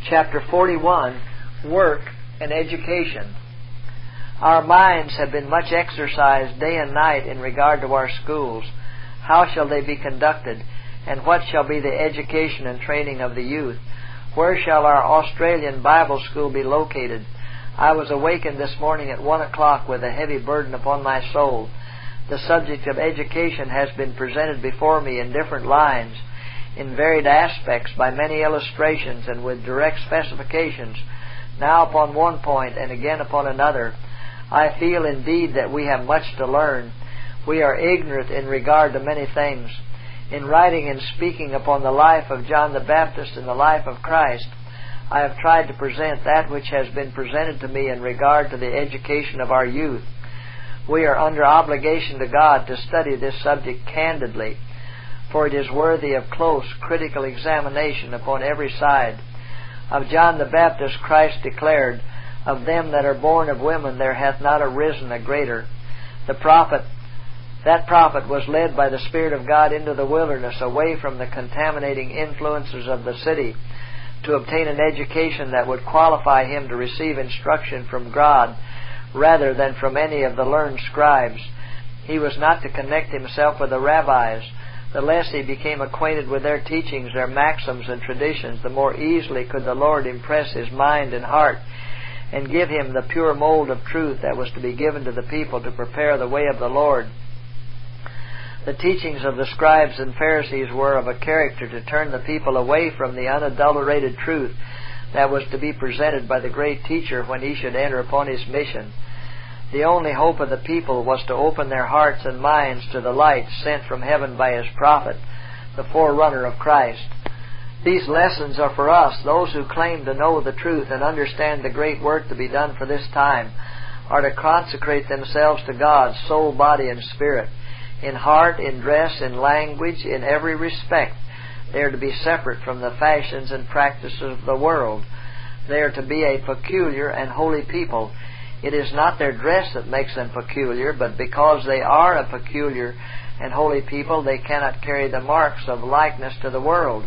Chapter 41, Work and Education. Our minds have been much exercised day and night in regard to our schools. How shall they be conducted, and what shall be the education and training of the youth? Where shall our Australian Bible School be located? I was awakened this morning at 1 o'clock with a heavy burden upon my soul. The subject of education has been presented before me in different lines, in varied aspects, by many illustrations and with direct specifications, now upon one point and again upon another. I feel indeed that we have much to learn. We are ignorant in regard to many things. In writing and speaking upon the life of John the Baptist and the life of Christ, I have tried to present that which has been presented to me in regard to the education of our youth. We are under obligation to God to study this subject candidly, for it is worthy of close, critical examination upon every side. Of John the Baptist, Christ declared, "Of them that are born of women there hath not arisen a greater." That prophet was led by the Spirit of God into the wilderness, away from the contaminating influences of the city, to obtain an education that would qualify him to receive instruction from God rather than from any of the learned scribes. He was not to connect himself with the rabbis. The less he became acquainted with their teachings, their maxims and traditions, the more easily could the Lord impress his mind and heart and give him the pure mold of truth that was to be given to the people to prepare the way of the Lord. The teachings of the scribes and Pharisees were of a character to turn the people away from the unadulterated truth that was to be presented by the great teacher when he should enter upon his mission. The only hope of the people was to open their hearts and minds to the light sent from heaven by his prophet, the forerunner of Christ. These lessons are for us, those who claim to know the truth and understand the great work to be done for this time, are to consecrate themselves to God, soul, body, and spirit. In heart, in dress, in language, in every respect, they are to be separate from the fashions and practices of the world. They are to be a peculiar and holy people. It is not their dress that makes them peculiar, but because they are a peculiar and holy people, they cannot carry the marks of likeness to the world.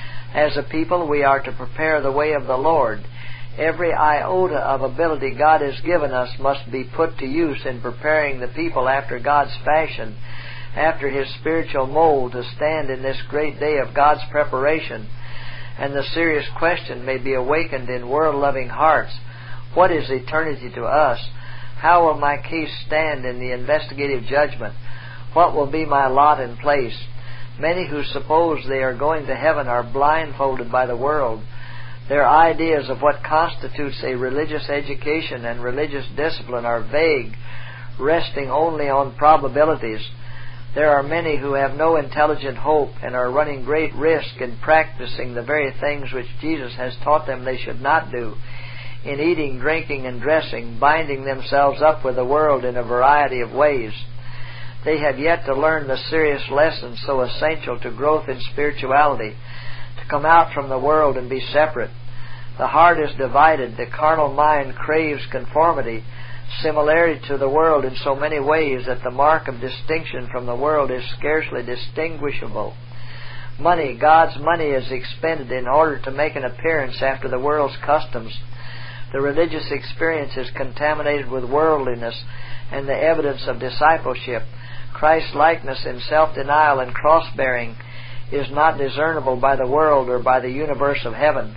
As a people, we are to prepare the way of the Lord. Every iota of ability God has given us must be put to use in preparing the people after God's fashion, after His spiritual mold, to stand in this great day of God's preparation. And the serious question may be awakened in world-loving hearts: what is eternity to us? How will my case stand in the investigative judgment? What will be my lot and place? Many who suppose they are going to heaven are blindfolded by the world. Their ideas of what constitutes a religious education and religious discipline are vague, resting only on probabilities. There are many who have no intelligent hope and are running great risk in practicing the very things which Jesus has taught them they should not do, in eating, drinking, and dressing, binding themselves up with the world in a variety of ways. They have yet to learn the serious lessons so essential to growth in spirituality, to come out from the world and be separate. The heart is divided. The carnal mind craves conformity, similarity to the world in so many ways that the mark of distinction from the world is scarcely distinguishable. Money, God's money, is expended in order to make an appearance after the world's customs. The religious experience is contaminated with worldliness and the evidence of discipleship. Christ's likeness in self-denial and cross-bearing is not discernible by the world or by the universe of heaven.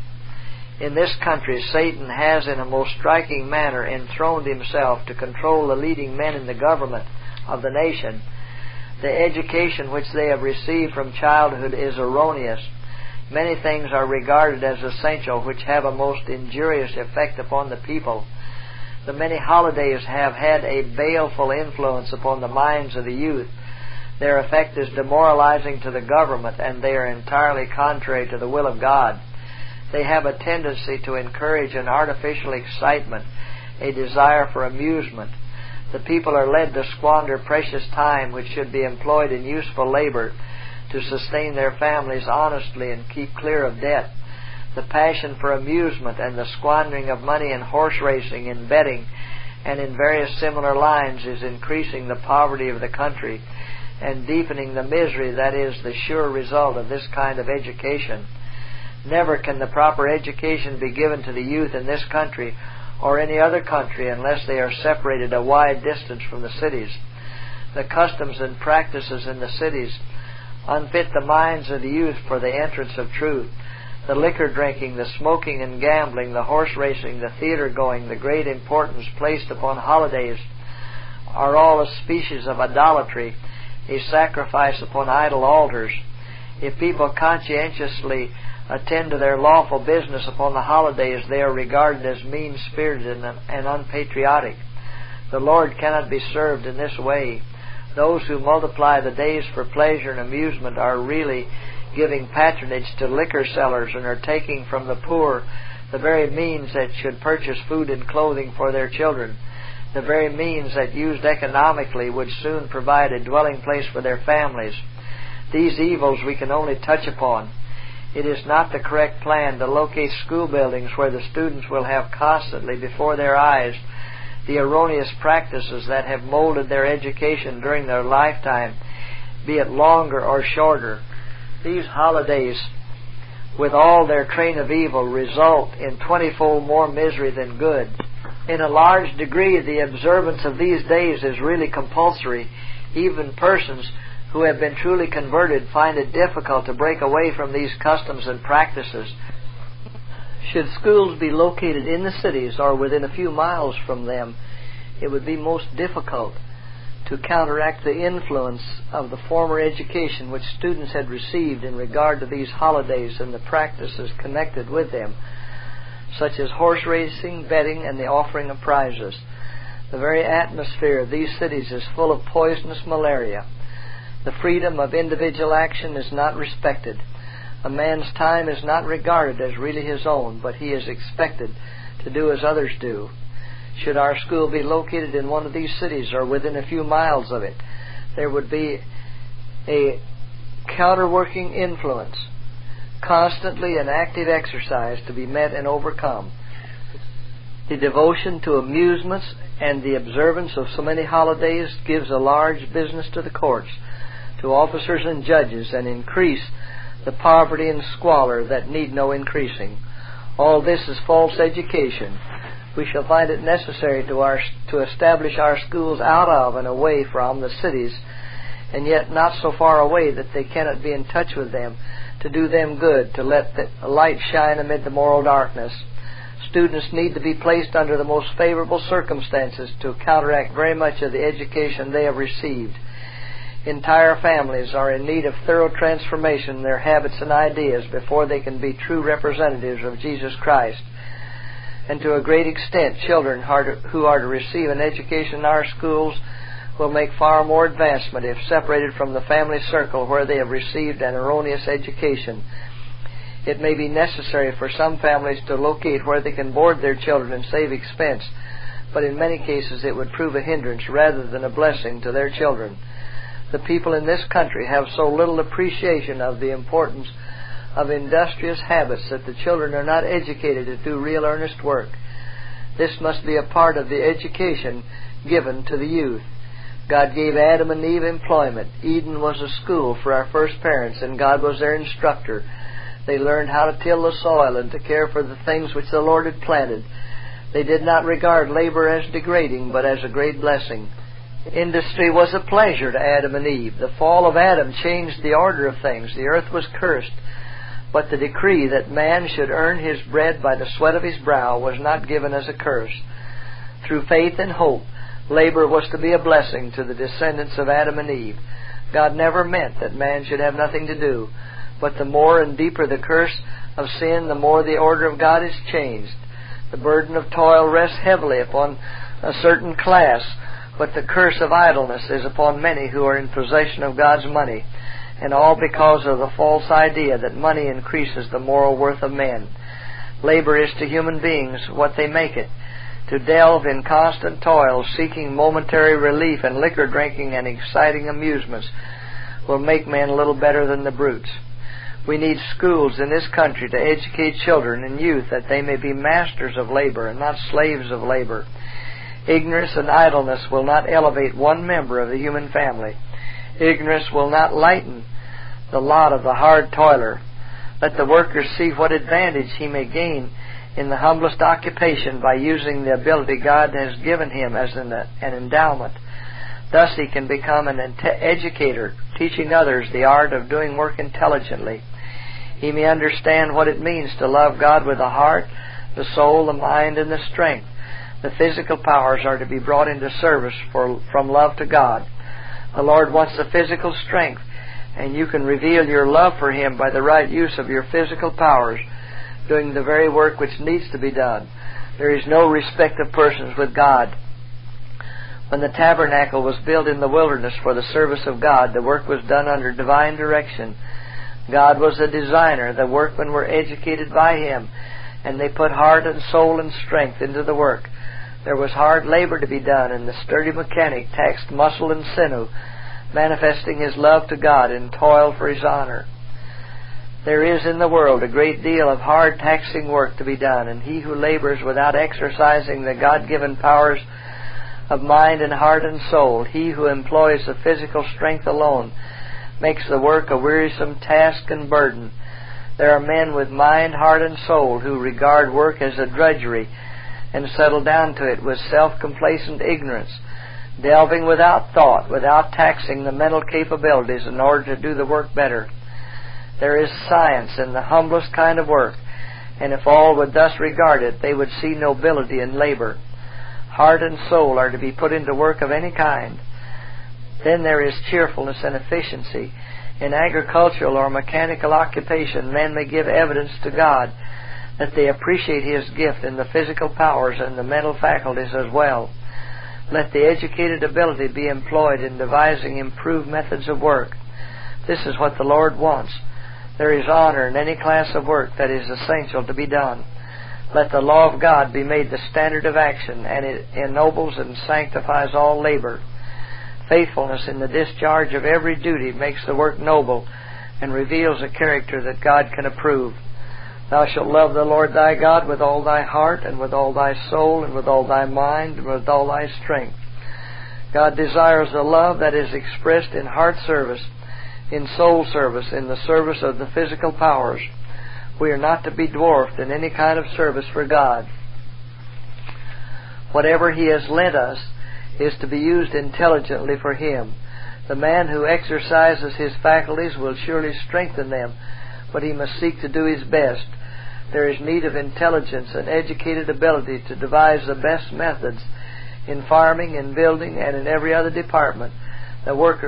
In this country, Satan has in a most striking manner enthroned himself to control the leading men in the government of the nation. The education which they have received from childhood is erroneous. Many things are regarded as essential which have a most injurious effect upon the people. The many holidays have had a baleful influence upon the minds of the youth. Their effect is demoralizing to the government, and they are entirely contrary to the will of God. They have a tendency to encourage an artificial excitement, a desire for amusement. The people are led to squander precious time which should be employed in useful labor to sustain their families honestly and keep clear of debt. The passion for amusement and the squandering of money in horse racing, in betting, and in various similar lines is increasing the poverty of the country and deepening the misery that is the sure result of this kind of education. Never can the proper education be given to the youth in this country or any other country unless they are separated a wide distance from the cities. The customs and practices in the cities unfit the minds of the youth for the entrance of truth. The liquor drinking, the smoking and gambling, the horse racing, the theater going, the great importance placed upon holidays are all a species of idolatry, a sacrifice upon idol altars. If people conscientiously attend to their lawful business upon the holidays, they are regarded as mean-spirited and unpatriotic. The Lord cannot be served in this way. Those who multiply the days for pleasure and amusement are really giving patronage to liquor sellers and are taking from the poor the very means that should purchase food and clothing for their children. The very means that used economically would soon provide a dwelling place for their families. These evils we can only touch upon. It is not the correct plan to locate school buildings where the students will have constantly before their eyes the erroneous practices that have molded their education during their lifetime, be it longer or shorter. These holidays, with all their train of evil, result in 20-fold more misery than good. In a large degree, the observance of these days is really compulsory. Even persons who have been truly converted find it difficult to break away from these customs and practices. Should schools be located in the cities or within a few miles from them, it would be most difficult to counteract the influence of the former education which students had received in regard to these holidays and the practices connected with them, such as horse racing, betting, and the offering of prizes. The very atmosphere of these cities is full of poisonous malaria. The freedom of individual action is not respected. A man's time is not regarded as really his own, but he is expected to do as others do. Should our school be located in one of these cities or within a few miles of it, there would be a counterworking influence, constantly an active exercise to be met and overcome. The devotion to amusements and the observance of so many holidays gives a large business to the courts, to officers and judges, and increase the poverty and squalor that need no increasing. All this is false education. We shall find it necessary to establish our schools out of and away from the cities, and yet not so far away that they cannot be in touch with them, to do them good, to let the light shine amid the moral darkness. Students need to be placed under the most favorable circumstances to counteract very much of the education they have received. Entire families are in need of thorough transformation in their habits and ideas before they can be true representatives of Jesus Christ. And to a great extent, children who are to receive an education in our schools will make far more advancement if separated from the family circle where they have received an erroneous education. It may be necessary for some families to locate where they can board their children and save expense, but in many cases it would prove a hindrance rather than a blessing to their children. The people in this country have so little appreciation of the importance of industrious habits that the children are not educated to do real earnest work. This must be a part of the education given to the youth. God gave Adam and Eve employment. Eden was a school for our first parents, and God was their instructor. They learned how to till the soil and to care for the things which the Lord had planted. They did not regard labor as degrading, but as a great blessing. Industry was a pleasure to Adam and Eve. The fall of Adam changed the order of things. The earth was cursed, but the decree that man should earn his bread by the sweat of his brow was not given as a curse. Through faith and hope, labor was to be a blessing to the descendants of Adam and Eve. God never meant that man should have nothing to do, but the more and deeper the curse of sin, the more the order of God is changed. The burden of toil rests heavily upon a certain class, but the curse of idleness is upon many who are in possession of God's money, and all because of the false idea that money increases the moral worth of men. Labor is to human beings what they make it. To delve in constant toil, seeking momentary relief in liquor drinking and exciting amusements, will make men little better than the brutes. We need schools in this country to educate children and youth that they may be masters of labor and not slaves of labor. Ignorance and idleness will not elevate one member of the human family. Ignorance will not lighten the lot of the hard toiler. Let the worker see what advantage he may gain in the humblest occupation by using the ability God has given him as an endowment. Thus he can become an educator, teaching others the art of doing work intelligently. He may understand what it means to love God with the heart, the soul, the mind, and the strength. The physical powers are to be brought into service from love to God. The Lord wants the physical strength, and you can reveal your love for Him by the right use of your physical powers, doing the very work which needs to be done. There is no respect of persons with God. When the tabernacle was built in the wilderness for the service of God, the work was done under divine direction. God was the designer. The workmen were educated by Him, and they put heart and soul and strength into the work. There was hard labor to be done, and the sturdy mechanic taxed muscle and sinew, manifesting his love to God in toil for His honor. There is in the world a great deal of hard taxing work to be done, and he who labors without exercising the God-given powers of mind and heart and soul, he who employs the physical strength alone, makes the work a wearisome task and burden. There are men with mind, heart, and soul who regard work as a drudgery and settle down to it with self-complacent ignorance, delving without thought, without taxing the mental capabilities in order to do the work better. There is science in the humblest kind of work, and if all would thus regard it, they would see nobility in labor. Heart and soul are to be put into work of any kind. Then there is cheerfulness and efficiency. In agricultural or mechanical occupation, men may give evidence to God that they appreciate His gift in the physical powers and the mental faculties as well. Let the educated ability be employed in devising improved methods of work. This is what the Lord wants. There is honor in any class of work that is essential to be done. Let the law of God be made the standard of action, and it ennobles and sanctifies all labor. Faithfulness in the discharge of every duty makes the work noble and reveals a character that God can approve. Thou shalt love the Lord thy God with all thy heart, and with all thy soul, and with all thy mind, and with all thy strength. God desires a love that is expressed in heart service, in soul service, in the service of the physical powers. We are not to be dwarfed in any kind of service for God. Whatever He has lent us is to be used intelligently for Him. The man who exercises his faculties will surely strengthen them, but he must seek to do his best. There is need of intelligence and educated ability to devise the best methods in farming, in building, and in every other department, that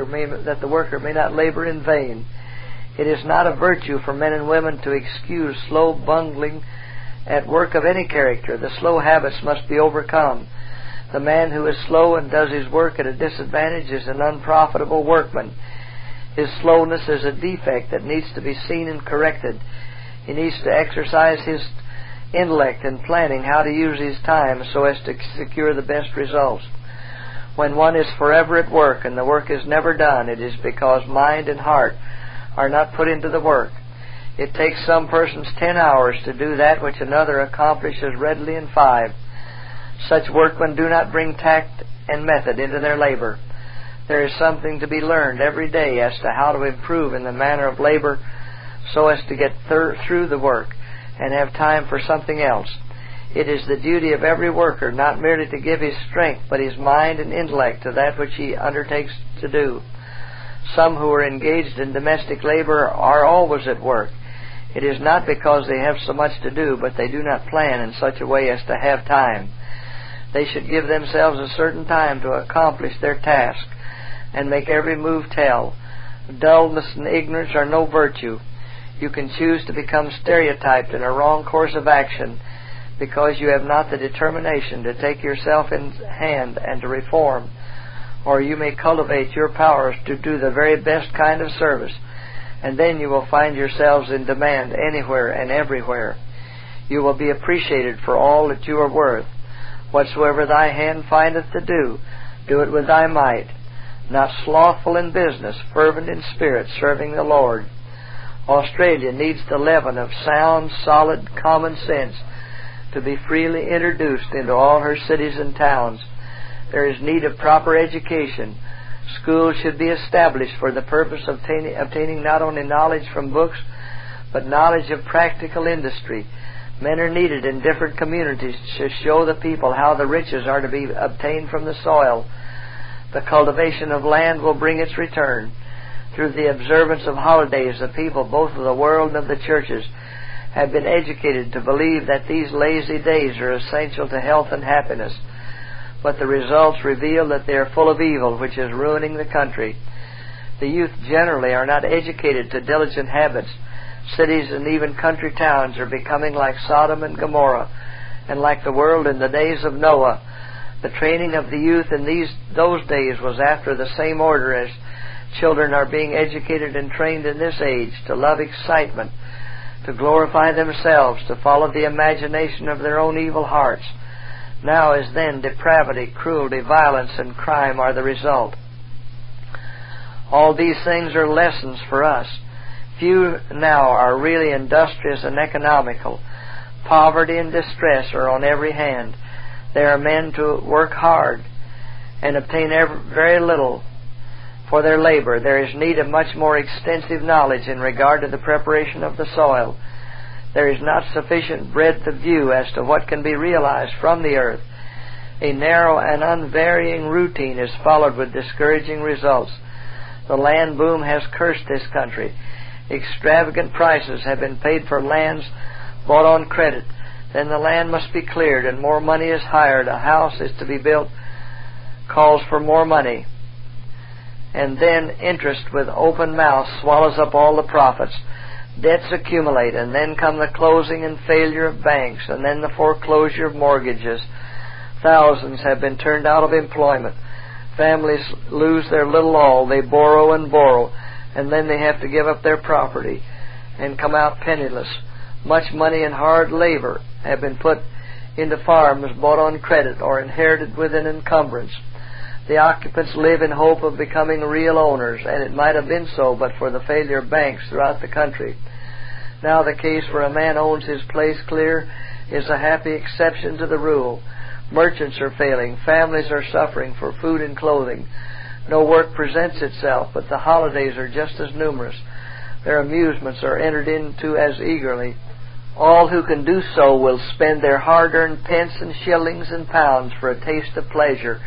the worker may not labor in vain. It is not a virtue for men and women to excuse slow bungling at work of any character. The slow habits must be overcome. The man who is slow and does his work at a disadvantage is an unprofitable workman. His slowness is a defect that needs to be seen and corrected. He needs to exercise his intellect in planning how to use his time so as to secure the best results. When one is forever at work and the work is never done, it is because mind and heart are not put into the work. It takes some persons 10 hours to do that which another accomplishes readily in 5. Such workmen do not bring tact and method into their labor. There is something to be learned every day as to how to improve in the manner of labor so as to get through the work and have time for something else. It is the duty of every worker not merely to give his strength, but his mind and intellect to that which he undertakes to do. Some who are engaged in domestic labor are always at work. It is not because they have so much to do, but they do not plan in such a way as to have time. They should give themselves a certain time to accomplish their task and make every move tell. Dullness and ignorance are no virtue. You can choose to become stereotyped in a wrong course of action because you have not the determination to take yourself in hand and to reform, or you may cultivate your powers to do the very best kind of service, and then you will find yourselves in demand anywhere and everywhere. You will be appreciated for all that you are worth. Whatsoever thy hand findeth to do, do it with thy might. Not slothful in business, fervent in spirit, serving the Lord. Australia needs the leaven of sound, solid common sense to be freely introduced into all her cities and towns. There is need of proper education. Schools should be established for the purpose of obtaining not only knowledge from books, but knowledge of practical industry. Men are needed in different communities to show the people how the riches are to be obtained from the soil. The cultivation of land will bring its return. Through the observance of holidays, the people, both of the world and of the churches, have been educated to believe that these lazy days are essential to health and happiness. But the results reveal that they are full of evil, which is ruining the country. The youth generally are not educated to diligent habits. Cities and even country towns are becoming like Sodom and Gomorrah, and like the world in the days of Noah. The training of the youth in those days was after the same order as children are being educated and trained in this age to love excitement, to glorify themselves, to follow the imagination of their own evil hearts. Now as then, depravity, cruelty, violence, and crime are the result. All these things are lessons for us. Few now are really industrious and economical. Poverty and distress are on every hand. There are men to work hard and obtain very little for their labor. There is need of much more extensive knowledge in regard to the preparation of the soil. There is not sufficient breadth of view as to what can be realized from the earth. A narrow and unvarying routine is followed with discouraging results. The land boom has cursed this country. Extravagant prices have been paid for lands bought on credit. Then the land must be cleared and more money is hired. A house is to be built, calls for more money. And then interest with open mouth swallows up all the profits. Debts accumulate, and then come the closing and failure of banks, and then the foreclosure of mortgages. Thousands have been turned out of employment. Families lose their little all. They borrow and borrow, and then they have to give up their property and come out penniless. Much money and hard labor have been put into farms bought on credit or inherited with an encumbrance. The occupants live in hope of becoming real owners, and it might have been so but for the failure of banks throughout the country. Now the case where a man owns his place clear is a happy exception to the rule. Merchants are failing. Families are suffering for food and clothing. No work presents itself, but the holidays are just as numerous. Their amusements are entered into as eagerly. All who can do so will spend their hard-earned pence and shillings and pounds for a taste of pleasure,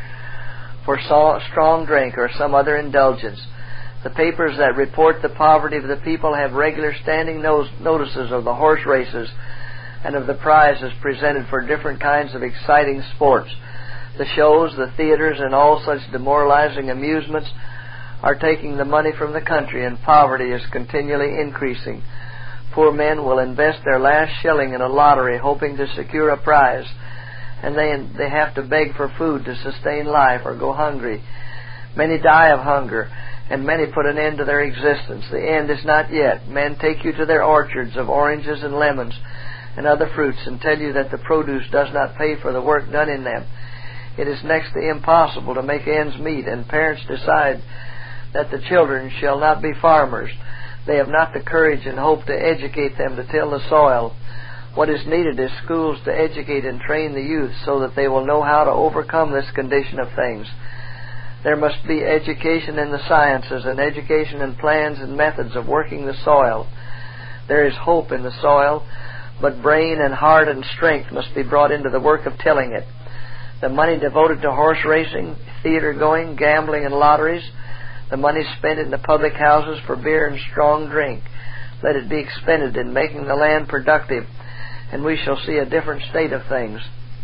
for strong drink or some other indulgence. The papers that report the poverty of the people have regular standing notices of the horse races and of the prizes presented for different kinds of exciting sports. The shows, the theaters, and all such demoralizing amusements are taking the money from the country, and poverty is continually increasing. Poor men will invest their last shilling in a lottery hoping to secure a prize, and they have to beg for food to sustain life or go hungry. Many die of hunger, and many put an end to their existence. The end is not yet. Men take you to their orchards of oranges and lemons and other fruits and tell you that the produce does not pay for the work done in them. It is next to impossible to make ends meet, and parents decide that the children shall not be farmers. They have not the courage and hope to educate them to till the soil. What is needed is schools to educate and train the youth so that they will know how to overcome this condition of things. There must be education in the sciences and education in plans and methods of working the soil. There is hope in the soil, but brain and heart and strength must be brought into the work of tilling it. The money devoted to horse racing, theater going, gambling, and lotteries, the money spent in the public houses for beer and strong drink, let it be expended in making the land productive, and we shall see a different state of things.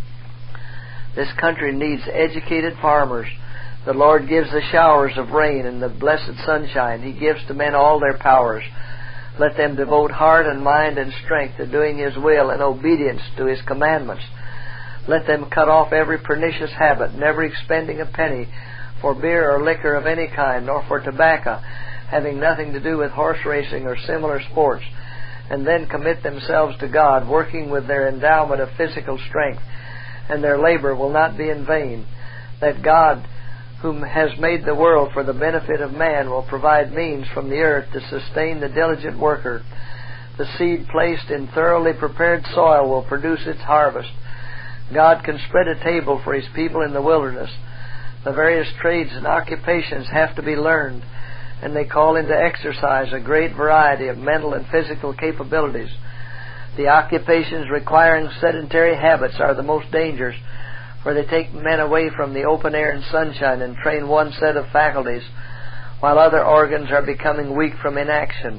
This country needs educated farmers. The Lord gives the showers of rain and the blessed sunshine. He gives to men all their powers. Let them devote heart and mind and strength to doing His will and obedience to His commandments. Let them cut off every pernicious habit, never expending a penny for beer or liquor of any kind, nor for tobacco, having nothing to do with horse racing or similar sports, and then commit themselves to God, working with their endowment of physical strength, and their labor will not be in vain. That God, whom has made the world for the benefit of man, will provide means from the earth to sustain the diligent worker. The seed placed in thoroughly prepared soil will produce its harvest. God can spread a table for His people in the wilderness. The various trades and occupations have to be learned. and they call into exercise a great variety of mental and physical capabilities. The occupations requiring sedentary habits are the most dangerous, for they take men away from the open air and sunshine and train one set of faculties, while other organs are becoming weak from inaction.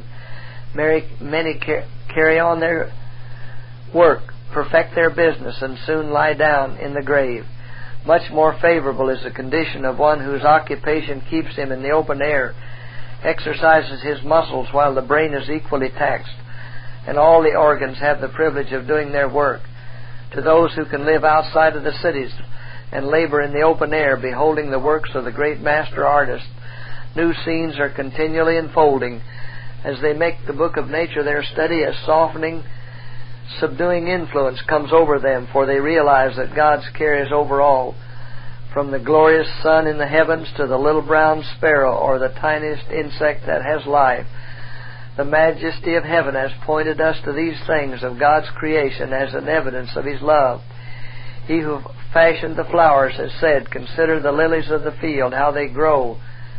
Many carry on their work, perfect their business, and soon lie down in the grave. Much more favorable is the condition of one whose occupation keeps him in the open air, exercises his muscles while the brain is equally taxed, and all the organs have the privilege of doing their work. To those who can live outside of the cities and labor in the open air, beholding the works of the great master artist, new scenes are continually unfolding. As they make the book of nature their study, a softening, subduing influence comes over them, for they realize that God's care is over all, from the glorious sun in the heavens to the little brown sparrow or the tiniest insect that has life. The majesty of heaven has pointed us to these things of God's creation as an evidence of His love. He who fashioned the flowers has said, "Consider the lilies of the field, how they grow.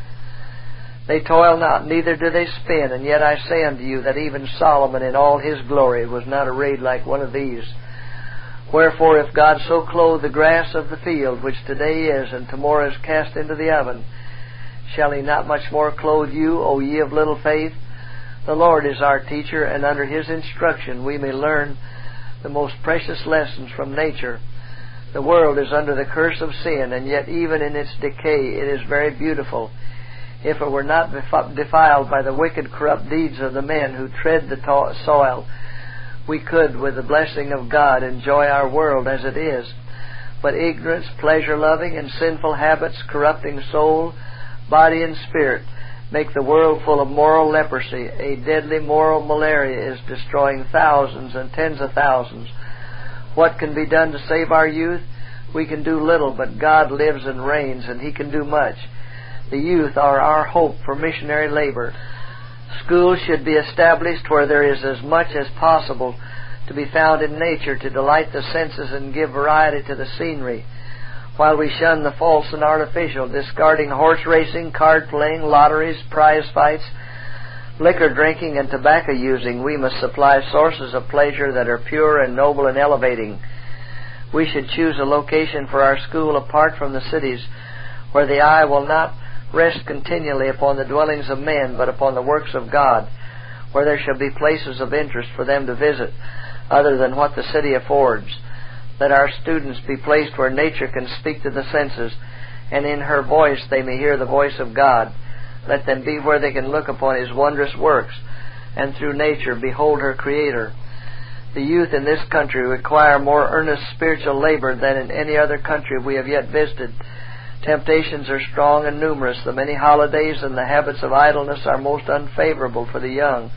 They toil not, neither do they spin, and yet I say unto you that even Solomon in all his glory was not arrayed like one of these. Wherefore, if God so clothe the grass of the field, which today is and tomorrow is cast into the oven, shall He not much more clothe you, O ye of little faith?" The Lord is our teacher, and under His instruction we may learn the most precious lessons from nature. The world is under the curse of sin, and yet even in its decay it is very beautiful. If it were not defiled by the wicked, corrupt deeds of the men who tread the soil, we could, with the blessing of God, enjoy our world as it is. But ignorance, pleasure-loving, and sinful habits, corrupting soul, body, and spirit, make the world full of moral leprosy. A deadly moral malaria is destroying thousands and tens of thousands. What can be done to save our youth? We can do little, but God lives and reigns, and He can do much. The youth are our hope for missionary labor. Schools should be established where there is as much as possible to be found in nature to delight the senses and give variety to the scenery, while we shun the false and artificial, discarding horse racing, card playing, lotteries, prize fights, liquor drinking, and tobacco using. We must supply sources of pleasure that are pure and noble and elevating. We should choose a location for our school apart from the cities, where the eye will not rest continually upon the dwellings of men, but upon the works of God, where there shall be places of interest for them to visit, other than what the city affords. Let our students be placed where nature can speak to the senses, and in her voice they may hear the voice of God. Let them be where they can look upon His wondrous works, and through nature behold her Creator. The youth in this country require more earnest spiritual labor than in any other country we have yet visited. Temptations are strong and numerous. The many holidays and the habits of idleness are most unfavorable for the young.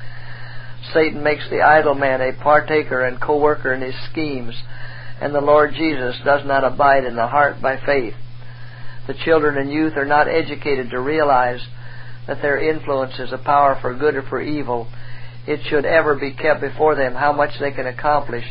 Satan makes the idle man a partaker and co-worker in his schemes, and the Lord Jesus does not abide in the heart by faith. The children and youth are not educated to realize that their influence is a power for good or for evil. It should ever be kept before them how much they can accomplish.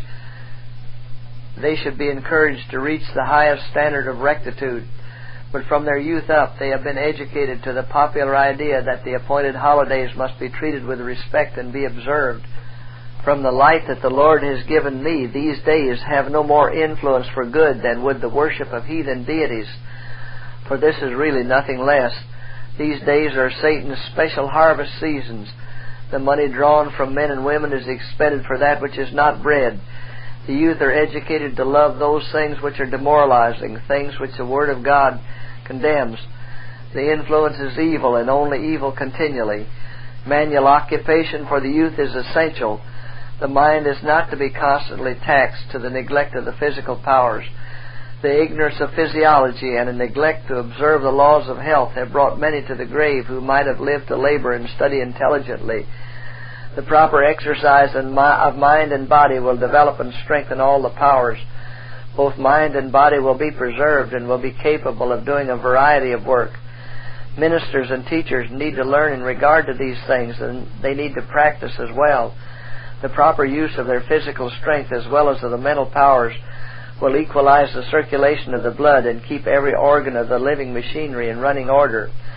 They should be encouraged to reach the highest standard of rectitude. But from their youth up, they have been educated to the popular idea that the appointed holidays must be treated with respect and be observed. From the light that the Lord has given me, these days have no more influence for good than would the worship of heathen deities. For this is really nothing less. These days are Satan's special harvest seasons. The money drawn from men and women is expended for that which is not bread. The youth are educated to love those things which are demoralizing, things which the Word of God condemns. The influence is evil, and only evil continually. Manual occupation for the youth is essential. The mind is not to be constantly taxed to the neglect of the physical powers. The ignorance of physiology and a neglect to observe the laws of health have brought many to the grave who might have lived to labor and study intelligently. The proper exercise of mind and body will develop and strengthen all the powers. Both mind and body will be preserved and will be capable of doing a variety of work. Ministers and teachers need to learn in regard to these things, and they need to practice as well. The proper use of their physical strength as well as of the mental powers will equalize the circulation of the blood and keep every organ of the living machinery in running order.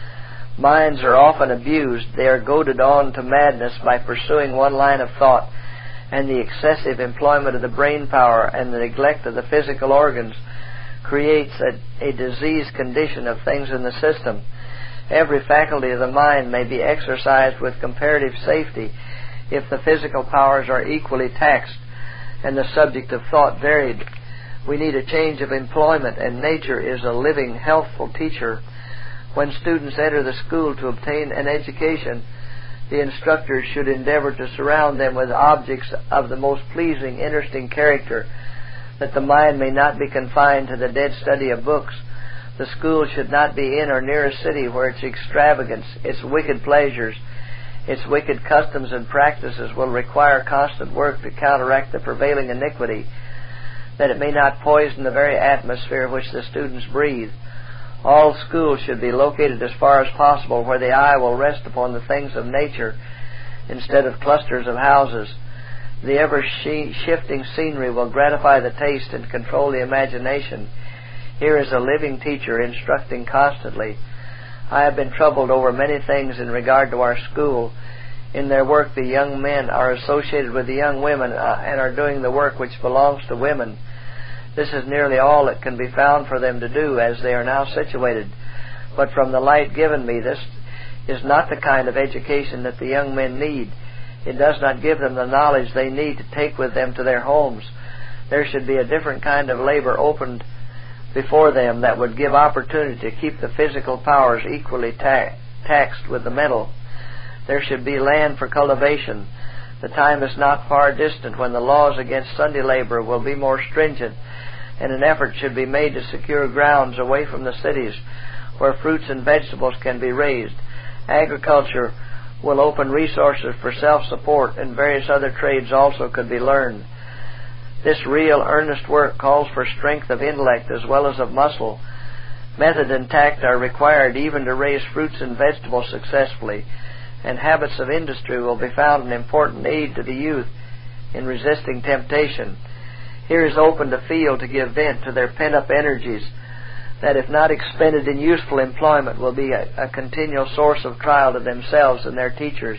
Minds are often abused. They are goaded on to madness by pursuing one line of thought, and the excessive employment of the brain power and the neglect of the physical organs creates a diseased condition of things in the system. Every faculty of the mind may be exercised with comparative safety if the physical powers are equally taxed and the subject of thought varied. We need a change of employment, and nature is a living, healthful teacher. When students enter the school to obtain an education, the instructors should endeavor to surround them with objects of the most pleasing, interesting character, that the mind may not be confined to the dead study of books. The school should not be in or near a city where its extravagance, its wicked pleasures, its wicked customs and practices will require constant work to counteract the prevailing iniquity, that it may not poison the very atmosphere which the students breathe. All schools should be located as far as possible where the eye will rest upon the things of nature instead of clusters of houses. The ever-shifting scenery will gratify the taste and control the imagination. Here is a living teacher instructing constantly. I have been troubled over many things in regard to our school. In their work, the young men are associated with the young women and are doing the work which belongs to women. This is nearly all that can be found for them to do as they are now situated. But from the light given me, this is not the kind of education that the young men need. It does not give them the knowledge they need to take with them to their homes. There should be a different kind of labor opened before them that would give opportunity to keep the physical powers equally taxed with the mental. There should be land for cultivation. The time is not far distant when the laws against Sunday labor will be more stringent, and an effort should be made to secure grounds away from the cities where fruits and vegetables can be raised. Agriculture will open resources for self-support, and various other trades also could be learned. This real, earnest work calls for strength of intellect as well as of muscle. Method and tact are required even to raise fruits and vegetables successfully, and habits of industry will be found an important aid to the youth in resisting temptation. Here is opened a field to give vent to their pent-up energies that, if not expended in useful employment, will be a continual source of trial to themselves and their teachers.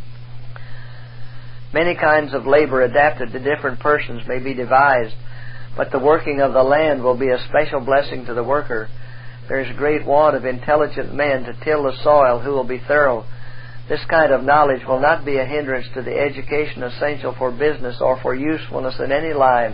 Many kinds of labor adapted to different persons may be devised, but the working of the land will be a special blessing to the worker. There is great want of intelligent men to till the soil who will be thorough. This kind of knowledge will not be a hindrance to the education essential for business or for usefulness in any line.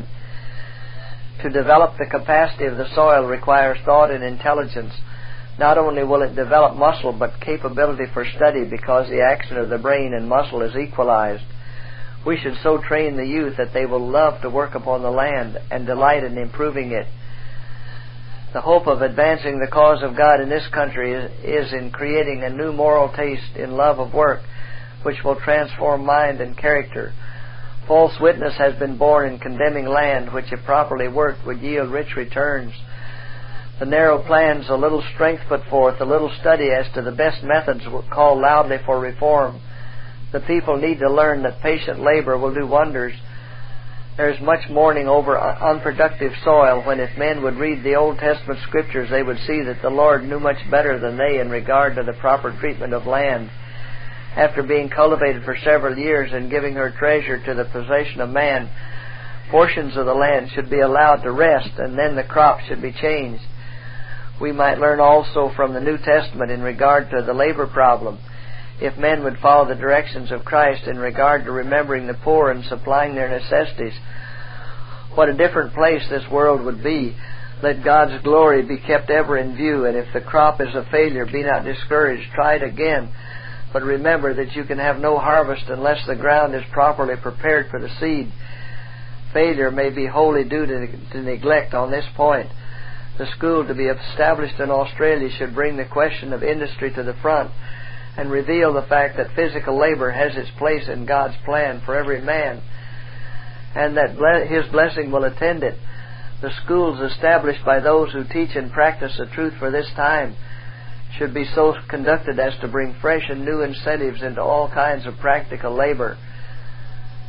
To develop the capacity of the soil requires thought and intelligence. Not only will it develop muscle, but capability for study, because the action of the brain and muscle is equalized. We should so train the youth that they will love to work upon the land and delight in improving it. The hope of advancing the cause of God in this country is in creating a new moral taste in love of work, which will transform mind and character. False witness has been born in condemning land, which if properly worked would yield rich returns. The narrow plans, a little strength put forth, a little study as to the best methods will call loudly for reform. The people need to learn that patient labor will do wonders. There is much mourning over unproductive soil, when if men would read the Old Testament scriptures, they would see that the Lord knew much better than they in regard to the proper treatment of land. After being cultivated for several years and giving her treasure to the possession of man, portions of the land should be allowed to rest, and then the crop should be changed. We might learn also from the New Testament in regard to the labor problem. If men would follow the directions of Christ in regard to remembering the poor and supplying their necessities, what a different place this world would be. Let God's glory be kept ever in view, and if the crop is a failure, be not discouraged. Try it again. But remember that you can have no harvest unless the ground is properly prepared for the seed. Failure may be wholly due to neglect on this point. The school to be established in Australia should bring the question of industry to the front and reveal the fact that physical labor has its place in God's plan for every man, and that His blessing will attend it. The schools established by those who teach and practice the truth for this time should be so conducted as to bring fresh and new incentives into all kinds of practical labor.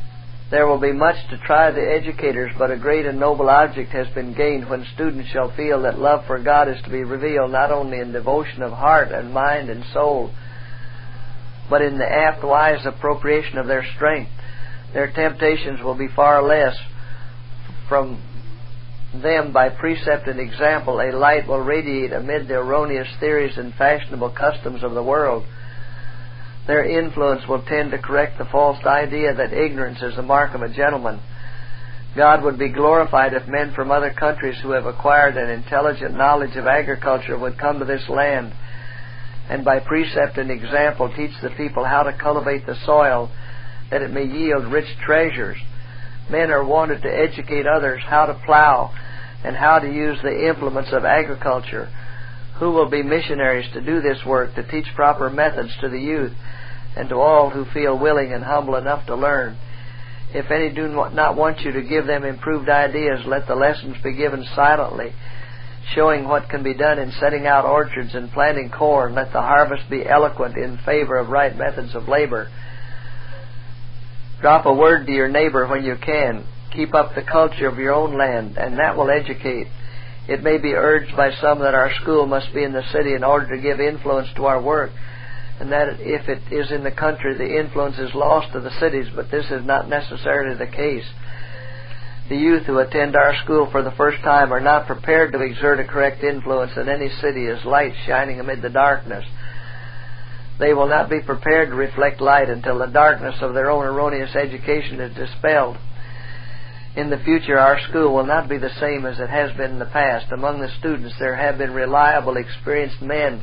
There will be much to try the educators, but a great and noble object has been gained when students shall feel that love for God is to be revealed not only in devotion of heart and mind and soul, but in the apt, wise appropriation of their strength. Their temptations will be far less. From them, by precept and example, a light will radiate amid the erroneous theories and fashionable customs of the world. Their influence will tend to correct the false idea that ignorance is the mark of a gentleman. God would be glorified if men from other countries who have acquired an intelligent knowledge of agriculture would come to this land and by precept and example teach the people how to cultivate the soil that it may yield rich treasures. Men are wanted to educate others how to plow and how to use the implements of agriculture. Who will be missionaries to do this work, to teach proper methods to the youth and to all who feel willing and humble enough to learn. If any do not want you to give them improved ideas, let the lessons be given silently, showing what can be done in setting out orchards and planting corn. Let the harvest be eloquent in favor of right methods of labor. Drop a word to your neighbor when you can. Keep up the culture of your own land, and that will educate. It may be urged by some that our school must be in the city in order to give influence to our work, and that if it is in the country, the influence is lost to the cities, but this is not necessarily the case. The youth who attend our school for the first time are not prepared to exert a correct influence in any city as light shining amid the darkness. They will not be prepared to reflect light until the darkness of their own erroneous education is dispelled. In the future, our school will not be the same as it has been in the past. Among the students, there have been reliable, experienced men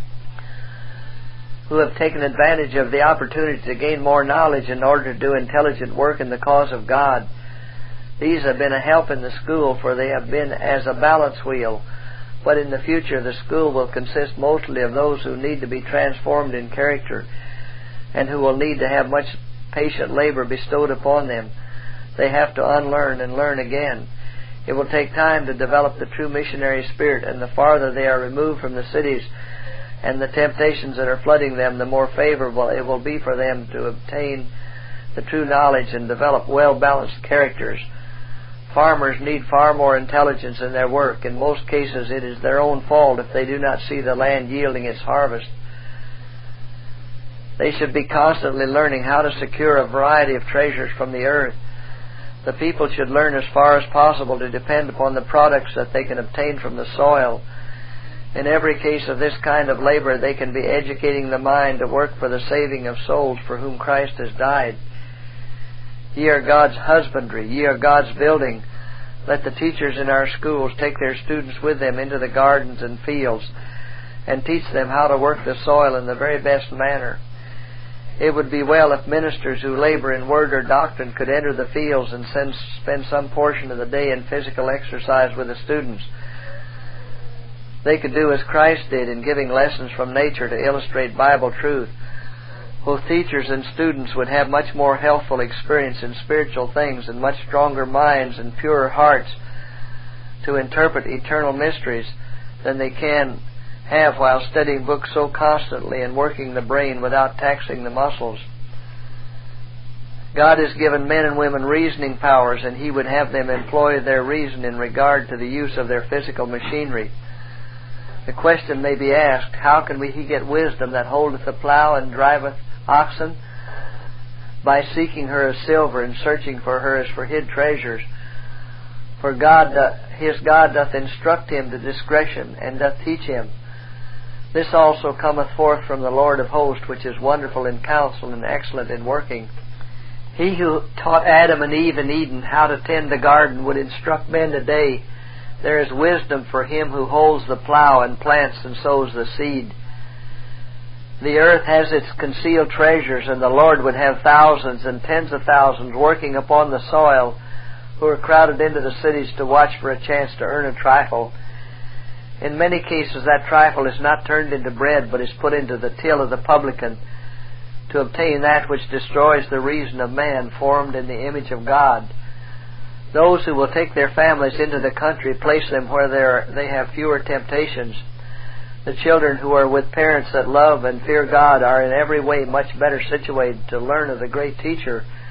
who have taken advantage of the opportunity to gain more knowledge in order to do intelligent work in the cause of God. These have been a help in the school, for they have been as a balance wheel. But in the future, the school will consist mostly of those who need to be transformed in character and who will need to have much patient labor bestowed upon them. They have to unlearn and learn again. It will take time to develop the true missionary spirit, and the farther they are removed from the cities and the temptations that are flooding them, the more favorable it will be for them to obtain the true knowledge and develop well-balanced characters. Farmers need far more intelligence in their work. In most cases, it is their own fault if they do not see the land yielding its harvest. They should be constantly learning how to secure a variety of treasures from the earth. The people should learn as far as possible to depend upon the products that they can obtain from the soil. In every case of this kind of labor, they can be educating the mind to work for the saving of souls for whom Christ has died. Ye are God's husbandry, ye are God's building. Let the teachers in our schools take their students with them into the gardens and fields and teach them how to work the soil in the very best manner. It would be well if ministers who labor in word or doctrine could enter the fields and spend some portion of the day in physical exercise with the students. They could do as Christ did in giving lessons from nature to illustrate Bible truth. Both teachers and students would have much more healthful experience in spiritual things and much stronger minds and purer hearts to interpret eternal mysteries than they can have while studying books so constantly and working the brain without taxing the muscles. God has given men and women reasoning powers, and He would have them employ their reason in regard to the use of their physical machinery. The question may be asked, how can He get wisdom that holdeth the plow and driveth oxen? By seeking her as silver and searching for her as for hid treasures. For his God doth instruct him to discretion, and doth teach him. This also cometh forth from the Lord of hosts, which is wonderful in counsel and excellent in working. He who taught Adam and Eve in Eden how to tend the garden would instruct men today. There is wisdom for him who holds the plow and plants and sows the seed. The earth has its concealed treasures, and the Lord would have thousands and tens of thousands working upon the soil who are crowded into the cities to watch for a chance to earn a trifle. In many cases, that trifle is not turned into bread, but is put into the till of the publican to obtain that which destroys the reason of man formed in the image of God. Those who will take their families into the country place them where they have fewer temptations. The children who are with parents that love and fear God are in every way much better situated to learn of the great teacher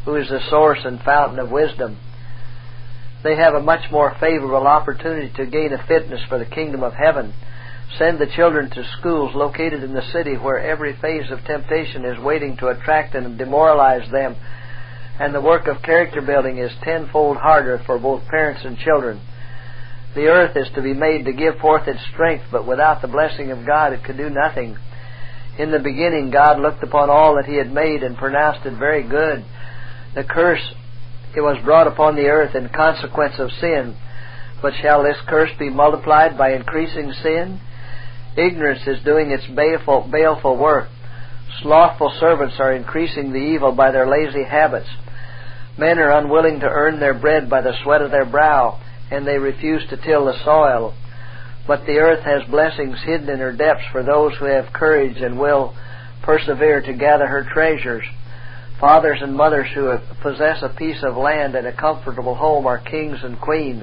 who is the source and fountain of wisdom. They have a much more favorable opportunity to gain a fitness for the kingdom of heaven. Send the children to schools located in the city where every phase of temptation is waiting to attract and demoralize them, and the work of character building is tenfold harder for both parents and children. The earth is to be made to give forth its strength, but without the blessing of God it could do nothing. In the beginning God looked upon all that He had made and pronounced it very good. The curse it was brought upon the earth in consequence of sin. But shall this curse be multiplied by increasing sin? Ignorance is doing its baleful work. Slothful servants are increasing the evil by their lazy habits. Men are unwilling to earn their bread by the sweat of their brow, and they refuse to till the soil. But the earth has blessings hidden in her depths for those who have courage and will persevere to gather her treasures. Fathers and mothers who possess a piece of land and a comfortable home are kings and queens.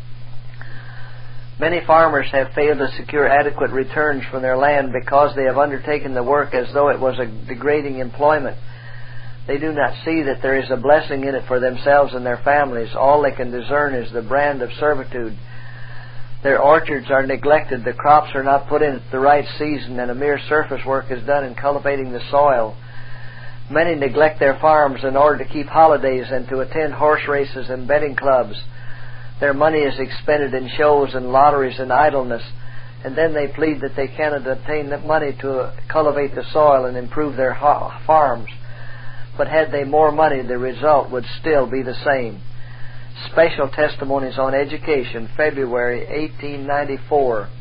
Many farmers have failed to secure adequate returns from their land because they have undertaken the work as though it was a degrading employment. They do not see that there is a blessing in it for themselves and their families. All they can discern is the brand of servitude. Their orchards are neglected, the crops are not put in at the right season, and a mere surface work is done in cultivating the soil. Many neglect their farms in order to keep holidays and to attend horse races and betting clubs. Their money is expended in shows and lotteries and idleness, and then they plead that they cannot obtain the money to cultivate the soil and improve their farms. But had they more money, the result would still be the same. Special Testimonies on Education, February 1894.